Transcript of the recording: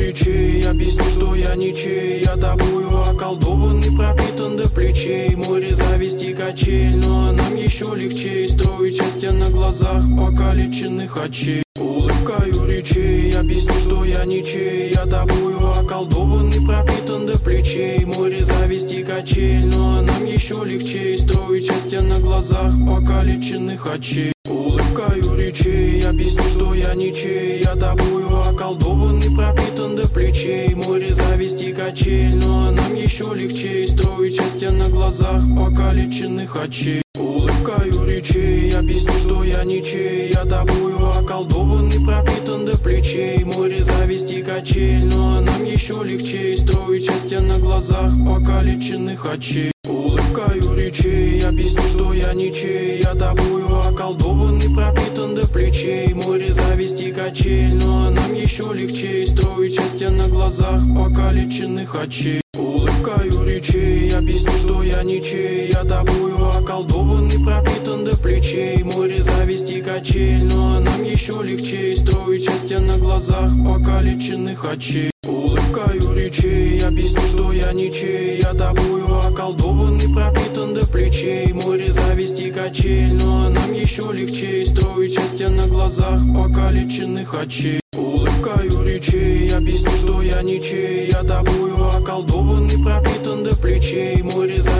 речей, объясни, что я ничей. Я тобою околдованный, пропитан до плечей. Море зависти качель, но нам еще легче строить счастье на глазах покалеченных очей. Улыбкаю речей, объясни, что я ничей. Я тобою околдованный, пропитан до плечей. Море зависти качель, но нам еще легче строить счастье на глазах покалеченных очей. Улыбкаю речей, объясни, что я ничей. Я тобою околдованный, пропитан до плечей. Море зависти качель, но нам еще легче строить счастье на глазах покалеченных очей. Улыбкаю речей, объясни, что я ничей. Я тобою околдованный, пропитан до плечей. Море зависти качель, но нам еще легче строить счастье на глазах покалеченных очей. Улыбкаю речей, объясни, что я ничей. Я тобою околдованный, пропитан до плечей. Море зависти качель, но нам еще легче строить счастье на глазах покалеченных очей. Улыбкаю речей, объясни, что я ничей. Я тобою околдованный, пропитан до плечей. Море зависти качель, но нам еще легче строить счастье на глазах покалеченных очей. Улыбкаю речей, объясни, что я ничей. Я тобою околдованный, пропитан до плечей. Море зависти качель, но нам еще легче строить счастье на глазах покалеченных очей. Улыбкаю речей, объясни, что я ничей. Я тобою околдованный, пропитан до плечей. Море